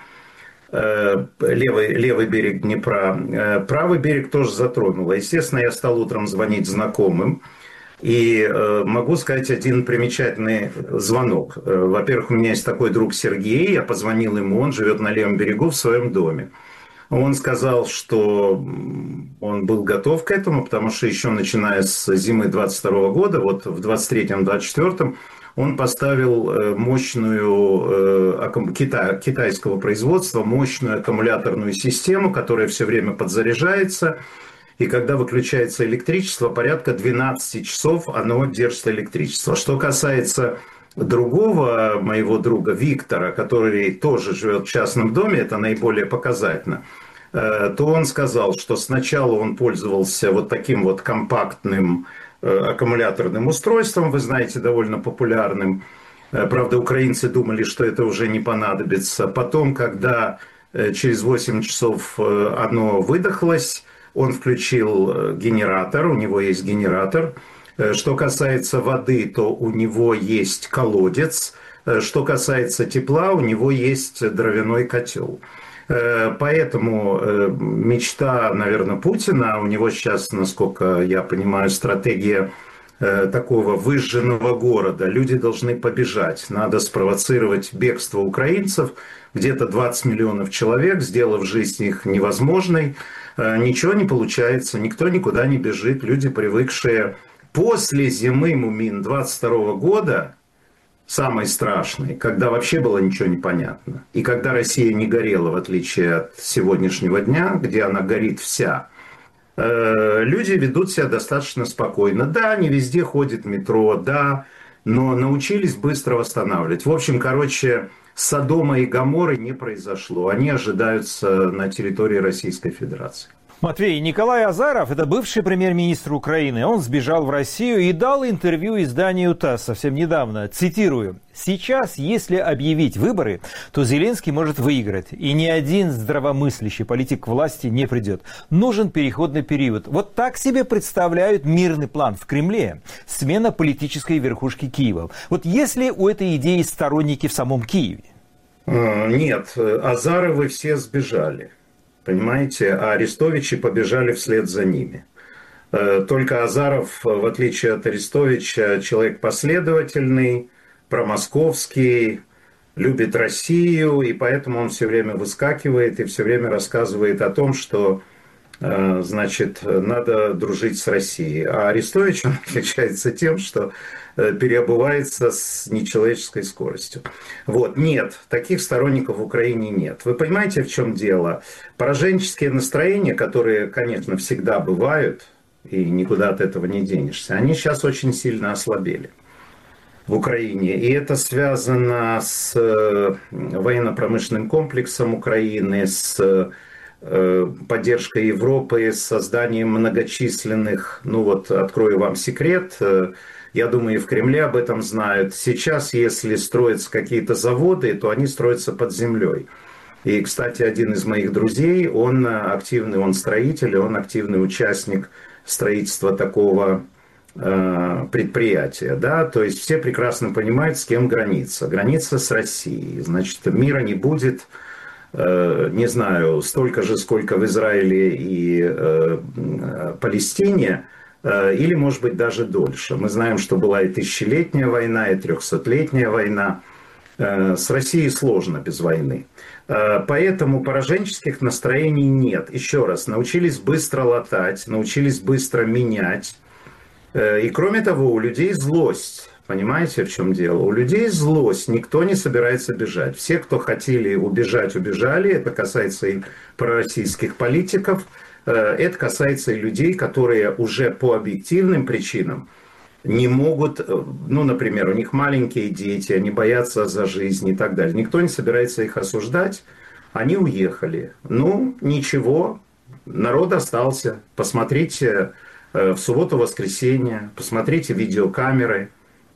левый, левый берег Днепра. Правый берег тоже затронуло. Естественно, я стал утром звонить знакомым. И э, могу сказать один примечательный звонок. Во-первых, у меня есть такой друг Сергей, я позвонил ему, он живет на левом берегу в своем доме. Он сказал, что он был готов к этому, потому что еще начиная с зимы двадцать второго года, вот в двадцать третьем — двадцать четвёртом, он поставил мощную э, кита, китайского производства, мощную аккумуляторную систему, которая все время подзаряжается. И когда выключается электричество, порядка двенадцати часов оно держит электричество. Что касается другого моего друга Виктора, который тоже живет в частном доме, это наиболее показательно, то он сказал, что сначала он пользовался вот таким вот компактным аккумуляторным устройством, вы знаете, довольно популярным. Правда, украинцы думали, что это уже не понадобится. Потом, когда через восемь часов оно выдохлось, он включил генератор, у него есть генератор. Что касается воды, то у него есть колодец. Что касается тепла, у него есть дровяной котел. Поэтому мечта, наверное, Путина, у него сейчас, насколько я понимаю, стратегия такого выжженного города. Люди должны побежать. Надо спровоцировать бегство украинцев. Где-то двадцать миллионов человек, сделав жизнь их невозможной. Ничего не получается, никто никуда не бежит. Люди, привыкшие после зимы Мумин двадцать второго года, самой страшной, когда вообще было ничего не понятно, и когда Россия не горела, в отличие от сегодняшнего дня, где она горит вся, люди ведут себя достаточно спокойно. Да, не везде ходит метро, да, но научились быстро восстанавливать. В общем, короче, Содома и Гоморры не произошло. Они ожидаются на территории Российской Федерации. Матвей, Николай Азаров, это бывший премьер-министр Украины. Он сбежал в Россию и дал интервью изданию ТАСС совсем недавно. Цитирую. «Сейчас, если объявить выборы, то Зеленский может выиграть. И ни один здравомыслящий политик к власти не придет. Нужен переходный период». Вот так себе представляют мирный план в Кремле. Смена политической верхушки Киева. Вот есть ли у этой идеи сторонники в самом Киеве? Нет, Азаровы все сбежали. Понимаете, а арестовичи побежали вслед за ними. Только Азаров, в отличие от Арестовича, человек последовательный, промосковский, любит Россию, и поэтому он все время выскакивает и все время рассказывает о том, что значит, надо дружить с Россией. А Арестович он отличается тем, что переобувается с нечеловеческой скоростью. Вот. Нет, таких сторонников в Украине нет. Вы понимаете, в чем дело? Пораженческие настроения, которые, конечно, всегда бывают, и никуда от этого не денешься, они сейчас очень сильно ослабели в Украине. И это связано с военно-промышленным комплексом Украины, с поддержкой Европы, с созданием многочисленных, ну вот открою вам секрет, я думаю, и в Кремле об этом знают. Сейчас, если строятся какие-то заводы, то они строятся под землей. И, кстати, один из моих друзей, он активный, он строитель, он активный участник строительства такого э, предприятия. Да? То есть все прекрасно понимают, с кем граница. Граница с Россией. Значит, мира не будет, э, не знаю, столько же, сколько в Израиле и э, Палестине, или, может быть, даже дольше. Мы знаем, что была и тысячелетняя война, и трехсотлетняя война. С Россией сложно без войны. Поэтому пораженческих настроений нет. Еще раз, научились быстро латать, научились быстро менять. И кроме того, у людей злость. Понимаете, в чем дело? У людей злость. Никто не собирается бежать. Все, кто хотели убежать, убежали. Это касается и пророссийских политиков. Это касается и людей, которые уже по объективным причинам не могут, ну, например, у них маленькие дети, они боятся за жизнь и так далее. Никто не собирается их осуждать, они уехали. Ну, ничего, народ остался. Посмотрите в субботу-воскресенье, посмотрите видеокамеры,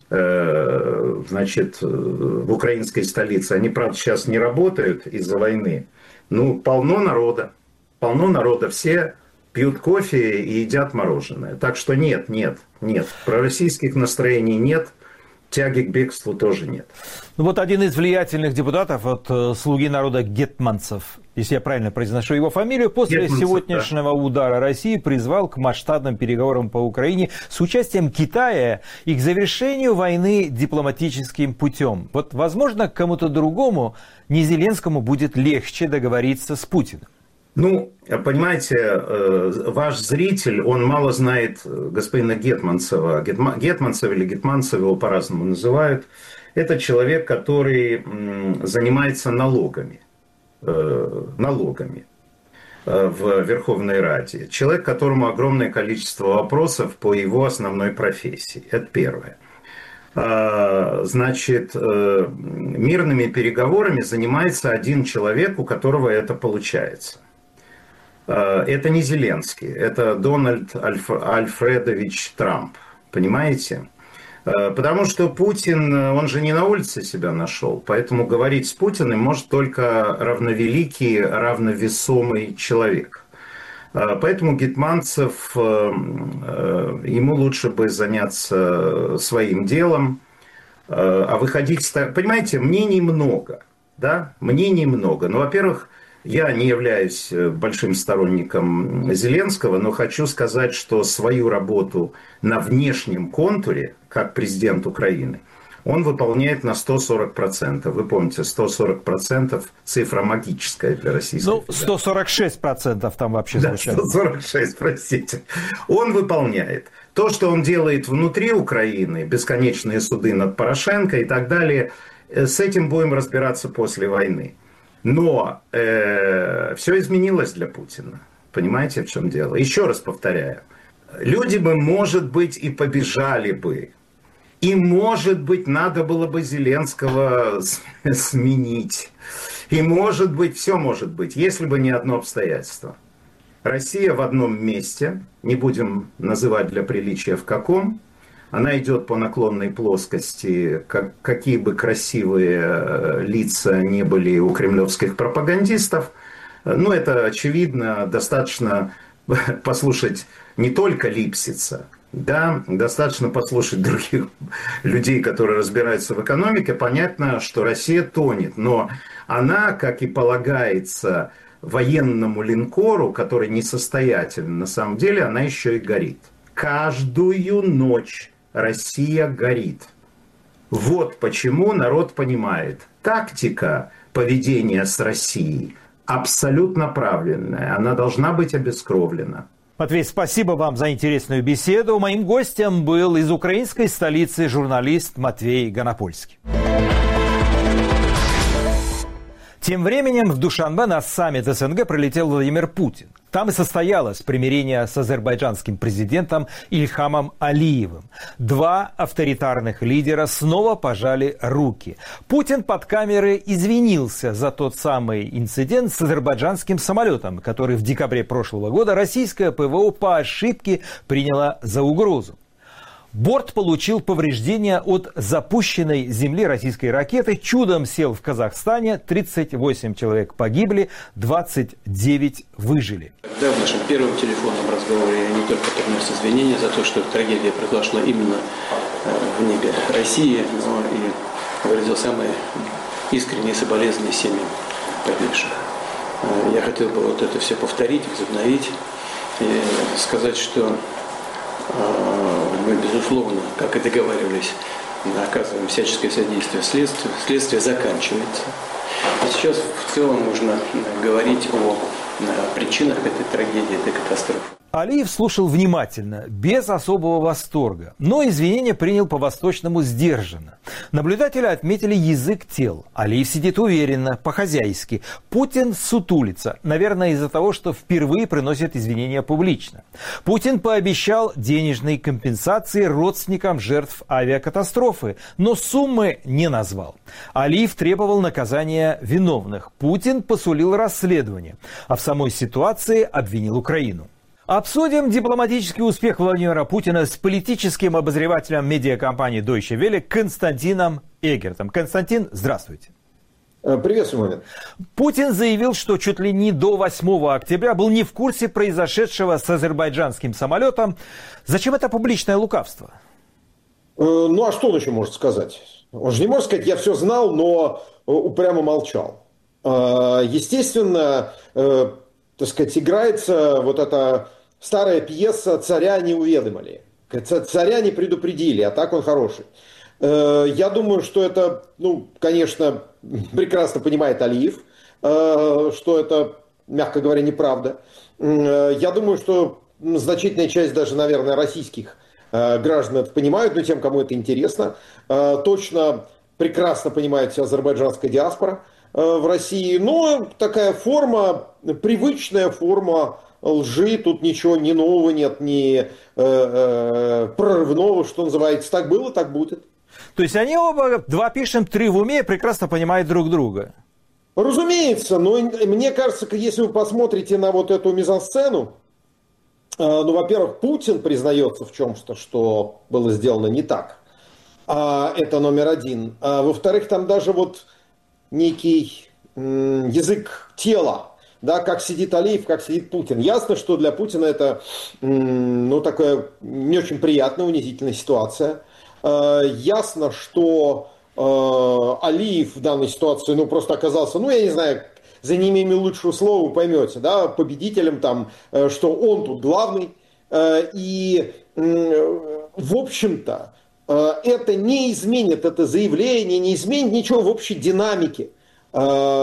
значит, в украинской столице. Они, правда, сейчас не работают из-за войны. Ну, полно народа. Полно народа, все пьют кофе и едят мороженое. Так что нет, нет, нет. Пророссийских настроений нет, тяги к бегству тоже нет. Ну вот один из влиятельных депутатов от «Слуги народа» Гетманцев, если я правильно произношу его фамилию, после Гетманцев, сегодняшнего да. удара России призвал к масштабным переговорам по Украине с участием Китая и к завершению войны дипломатическим путем. Вот, возможно, кому-то другому, не Зеленскому, будет легче договориться с Путиным. Ну, понимаете, ваш зритель, он мало знает господина Гетманцева. Гетманцев или Гетманцев, его по-разному называют. Это человек, который занимается налогами. Налогами в Верховной Раде. Человек, которому огромное количество вопросов по его основной профессии. Это первое. Значит, мирными переговорами занимается один человек, у которого это получается. Это не Зеленский, это Дональд Альф... Альфредович Трамп, понимаете? Потому что Путин, он же не на улице себя нашел, поэтому говорить с Путиным может только равновеликий, равновесомый человек. Поэтому Гетманцев, ему лучше бы заняться своим делом, а выходить... Понимаете, мнений много, да? Мнений много. Ну, во-первых, я не являюсь большим сторонником Зеленского, но хочу сказать, что свою работу на внешнем контуре, как президент Украины, он выполняет на сто сорок процентов. Вы помните, сто сорок процентов цифра магическая для Российской Ну, сто сорок шесть процентов там вообще звучало. Да, сто сорок шесть, простите. Он выполняет. То, что он делает внутри Украины, бесконечные суды над Порошенко и так далее, с этим будем разбираться после войны. Но э, все изменилось для Путина. Понимаете, в чем дело? Еще раз повторяю. Люди бы, может быть, и побежали бы. И, может быть, надо было бы Зеленского сменить. И, может быть, все может быть, если бы не одно обстоятельство. Россия в одном месте, не будем называть для приличия в каком, она идет по наклонной плоскости, как, какие бы красивые лица не были у кремлевских пропагандистов. Ну, это очевидно, достаточно послушать не только Липсица, да, достаточно послушать других людей, которые разбираются в экономике, понятно, что Россия тонет. Но она, как и полагается военному линкору, который несостоятелен, на самом деле она еще и горит. Каждую ночь Россия горит. Вот почему народ понимает. Тактика поведения с Россией абсолютно правильная. Она должна быть обескровлена. Матвей, спасибо вам за интересную беседу. Моим гостем был из украинской столицы журналист Матвей Гонопольский. Тем временем в Душанбе на саммит СНГ прилетел Владимир Путин. Там и состоялось примирение с азербайджанским президентом Ильхамом Алиевым. Два авторитарных лидера снова пожали руки. Путин под камеры извинился за тот самый инцидент с азербайджанским самолетом, который в декабре прошлого года российское ПВО по ошибке приняло за угрозу. Борт получил повреждения от запущенной с земли российской ракеты. Чудом сел в Казахстане. тридцать восемь человек погибли, двадцать девять выжили. Да, в нашем первом телефонном разговоре я не только принес извинения за то, что трагедия произошла именно в небе России, но и выразил самые искренние соболезнования семьям погибших. Я хотел бы вот это все повторить, возобновить и сказать, что мы, безусловно, как и договаривались, оказываем всяческое содействие следствию. Следствие заканчивается. И сейчас в целом можно говорить о причинах этой трагедии, этой катастрофы. Алиев слушал внимательно, без особого восторга, но извинения принял по-восточному сдержанно. Наблюдатели отметили язык тел. Алиев сидит уверенно, по-хозяйски. Путин сутулится, наверное, из-за того, что впервые приносит извинения публично. Путин пообещал денежные компенсации родственникам жертв авиакатастрофы, но суммы не назвал. Алиев требовал наказания виновных. Путин посулил расследование, а в самой ситуации обвинил Украину. Обсудим дипломатический успех Владимира Путина с политическим обозревателем медиакомпании Deutsche Welle Константином Эгертом. Константин, здравствуйте. Приветствую, Момент. Путин заявил, что чуть ли не до восьмого октября был не в курсе произошедшего с азербайджанским самолетом. Зачем это публичное лукавство? Ну, а что он еще может сказать? Он же не может сказать, я все знал, но упрямо молчал. Естественно, так сказать, играется вот эта старая пьеса «Царя не уведомили». Царя не предупредили, а так он хороший. Я думаю, что это, ну, конечно, прекрасно понимает Алиев, что это, мягко говоря, неправда. Я думаю, что значительная часть даже, наверное, российских граждан это понимают, но тем, кому это интересно, точно прекрасно понимает вся азербайджанская диаспора в России. Но такая форма, привычная форма лжи, тут ничего ни нового нет, ни э, э, прорывного, что называется. Так было, так будет. То есть они оба, два пишем, три в уме, прекрасно понимают друг друга. Разумеется, но мне кажется, если вы посмотрите на вот эту мизансцену, э, ну, во-первых, Путин признается в чем-то, что было сделано не так. А, это номер один. А, во-вторых, там даже вот некий м, язык тела, да, как сидит Алиев, как сидит Путин. Ясно, что для Путина это м, ну, такая не очень приятная, унизительная ситуация. Э, ясно, что э, Алиев в данной ситуации ну, просто оказался, ну, я не знаю, за неимением лучшего слова вы поймете, да, победителем, там, э, что он тут главный. Э, и, э, в общем-то, это не изменит, это заявление не изменит ничего в общей динамике э,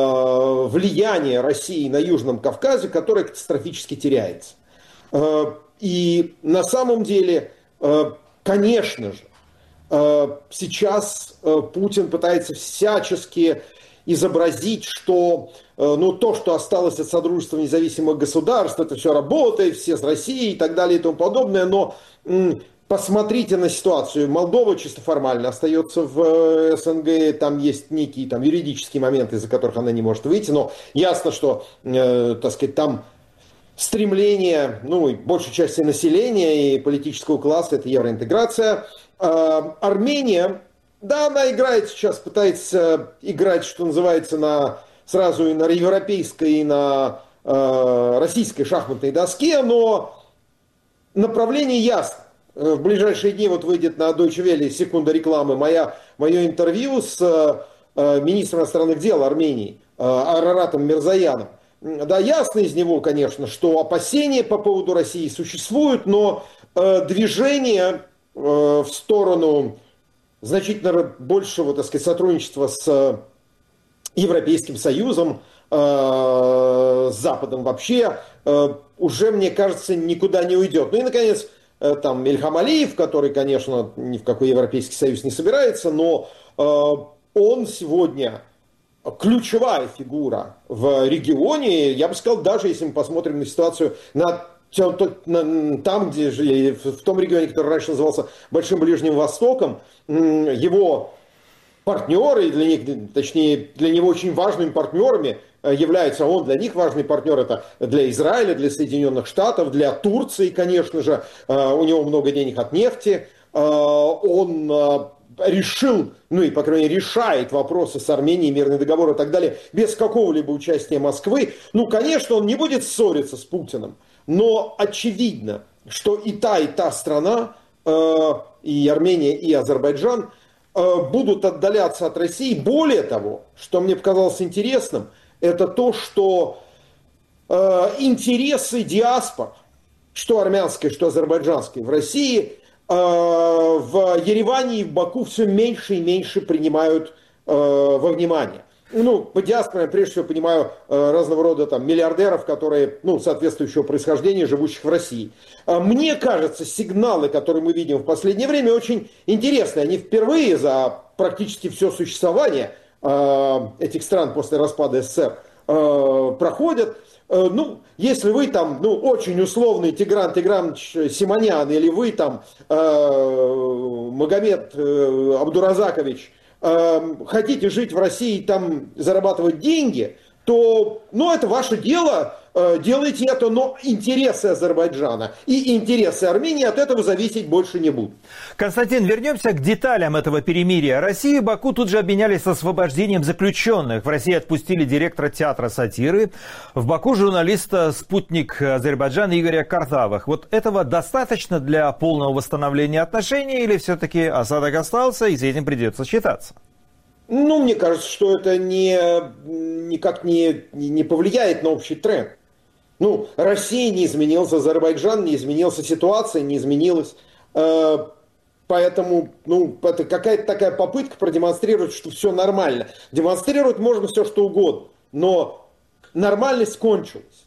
влияния России на Южном Кавказе, которое катастрофически теряется. Э, и на самом деле, э, конечно же, э, сейчас э, Путин пытается всячески изобразить, что э, ну, то, что осталось от Содружества независимых государств, это все работает, все с Россией и так далее и тому подобное, но... М- Посмотрите на ситуацию. Молдова чисто формально остается в СНГ, там есть некие там, юридические моменты, из-за которых она не может выйти, но ясно, что э, так сказать, там стремление ну, большей части населения и политического класса – это евроинтеграция. Э, Армения, да, она играет сейчас, пытается играть, что называется, на, сразу и на европейской, и на э, российской шахматной доске, но направление ясно. В ближайшие дни вот выйдет на Deutsche Welle, секунда рекламы, моя, мое интервью с э, министром иностранных дел Армении э, Араратом Мирзояном. Да, ясно из него, конечно, что опасения по поводу России существуют, но э, движение э, в сторону значительно большего, так сказать, сотрудничества с Европейским Союзом, с Западом вообще уже, мне кажется, никуда не уйдет. Ну и, наконец, там Ильхам Алиев, который, конечно, ни в какой Европейский Союз не собирается, но он сегодня ключевая фигура в регионе. Я бы сказал, даже если мы посмотрим на ситуацию на там, где в том регионе, который раньше назывался Большим Ближним Востоком, его партнеры, для них, точнее, для него очень важными партнерами является он, для них важный партнер это для Израиля, для Соединенных Штатов, для Турции, конечно же, у него много денег от нефти, он решил, ну и, по крайней мере, решает вопросы с Арменией, мирный договор и так далее, без какого-либо участия Москвы. Ну, конечно, он не будет ссориться с Путиным, но очевидно, что и та, и та страна, и Армения, и Азербайджан, будут отдаляться от России. Более того, что мне показалось интересным, это то, что интересы диаспор, что армянской, что азербайджанской, в России, в Ереване и в Баку все меньше и меньше принимают во внимание. Ну, по диаспоре, прежде всего, понимаю разного рода там миллиардеров, которые, ну, соответствующего происхождения, живущих в России. Мне кажется, сигналы, которые мы видим в последнее время, очень интересны. Они впервые за практически все существование этих стран после распада СССР проходят. Ну, если вы там, ну, очень условный Тигран Тигранович Симонян, или вы там Магомед Абдуразакович, хотите жить в России и там зарабатывать деньги, то, ну, это ваше дело, делайте это, но интересы Азербайджана и интересы Армении от этого зависеть больше не будут. Константин, вернемся к деталям этого перемирия. Россия и Баку тут же обменялись освобождением заключенных. В России отпустили директора театра сатиры, в Баку журналиста «Спутник Азербайджана» Игоря Картавых. Вот этого достаточно для полного восстановления отношений или все-таки осадок остался и с этим придется считаться? Ну, мне кажется, что это не, никак не, не повлияет на общий тренд. Ну, Россия не изменилась, Азербайджан не изменился, ситуация не изменилась. Поэтому, ну, это какая-то такая попытка продемонстрировать, что все нормально. Демонстрировать можно все, что угодно, но нормальность кончилась.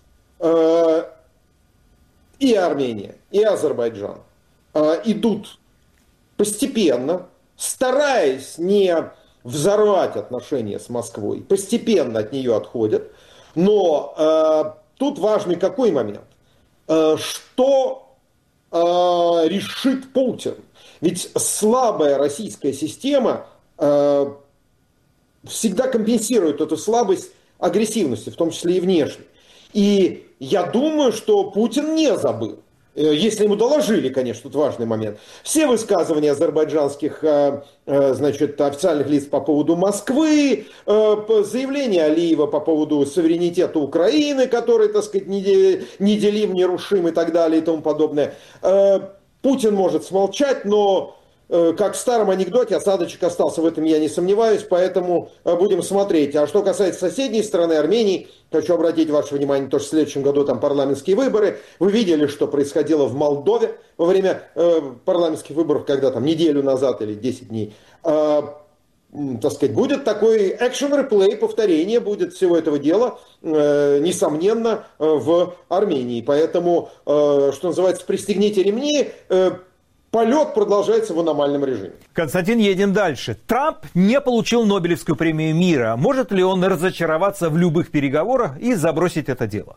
И Армения, и Азербайджан идут постепенно, стараясь не взорвать отношения с Москвой, постепенно от нее отходят. Но э, тут важный какой момент? Э, что э, решит Путин? Ведь слабая российская система э, всегда компенсирует эту слабость агрессивностью, в том числе и внешней. И я думаю, что Путин не забыл. Если ему доложили, конечно, тут важный момент. Все высказывания азербайджанских, значит, официальных лиц по поводу Москвы, заявления Алиева по поводу суверенитета Украины, который, так сказать, неделим, нерушим и так далее и тому подобное. Путин может смолчать, но, как в старом анекдоте, осадочек остался, в этом я не сомневаюсь, поэтому будем смотреть. А что касается соседней страны, Армении, хочу обратить ваше внимание, то, что в следующем году там парламентские выборы. Вы видели, что происходило в Молдове во время э, парламентских выборов, когда там неделю назад или десять дней. Э, так сказать, будет такой экшен-реплей, повторение будет всего этого дела, э, несомненно, э, в Армении. Поэтому, э, что называется, пристегните ремни. Э, Полет продолжается в аномальном режиме. Константин, едем дальше. Трамп не получил Нобелевскую премию мира. Может ли он разочароваться в любых переговорах и забросить это дело?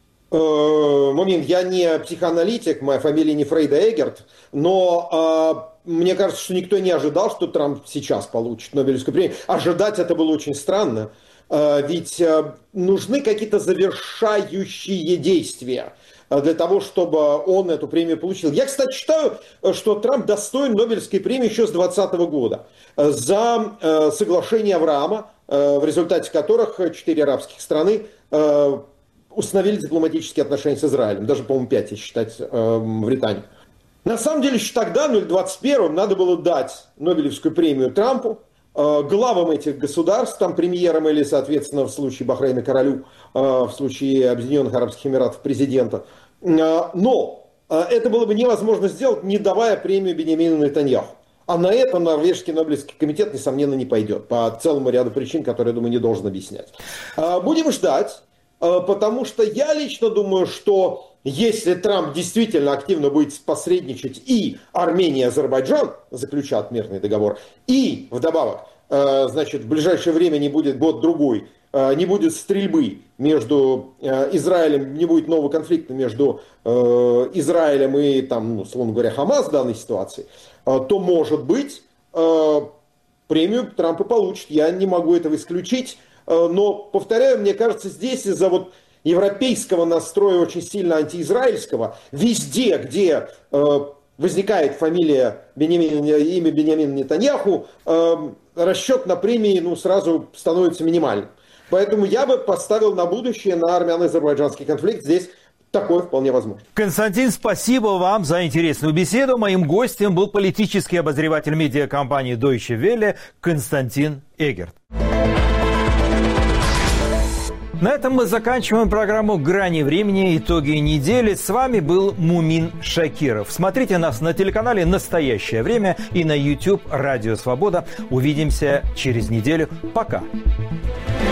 Момент, я не психоаналитик, моя фамилия не Фрейд, а Эггерт, но э, мне кажется, что никто не ожидал, что Трамп сейчас получит Нобелевскую премию. Ожидать это было очень странно, э, ведь э, нужны какие-то завершающие действия для того, чтобы он эту премию получил. Я, кстати, считаю, что Трамп достоин Нобелевской премии еще с двадцатого года за соглашение Авраама, в результате которых четыре арабских страны установили дипломатические отношения с Израилем. Даже, по-моему, пять, если считать Британию. На самом деле, еще тогда, ну, в двадцать первом, надо было дать Нобелевскую премию Трампу, главам этих государств, там премьерам или, соответственно, в случае Бахрейна королю, в случае Объединенных Арабских Эмиратов президента. Но это было бы невозможно сделать, не давая премию Беньямину Нетаньяху. А на это норвежский Нобелевский комитет, несомненно, не пойдет. По целому ряду причин, которые, я думаю, не должен объяснять. Будем ждать, потому что я лично думаю, что если Трамп действительно активно будет посредничать, и Армения и Азербайджан заключат мирный договор, и вдобавок, значит, в ближайшее время не будет год-другой, не будет стрельбы между Израилем, не будет нового конфликта между Израилем и, там, ну, условно говоря, Хамас в данной ситуации, то, может быть, премию Трампа получит. Я не могу этого исключить. Но, повторяю, мне кажется, здесь из-за вот европейского настроя очень сильно антиизраильского, везде, где возникает фамилия Беньямин, имя Беньямина Нетаньяху, расчет на премии, ну, сразу становится минимальным. Поэтому я бы поставил на будущее на армяно-азербайджанский конфликт. Здесь такое вполне возможно. Константин, спасибо вам за интересную беседу. Моим гостем был политический обозреватель медиакомпании Deutsche Welle Константин Эгерт. На этом мы заканчиваем программу «Грани времени. Итоги недели». С вами был Мумин Шакиров. Смотрите нас на телеканале «Настоящее время» и на YouTube «Радио Свобода». Увидимся через неделю. Пока.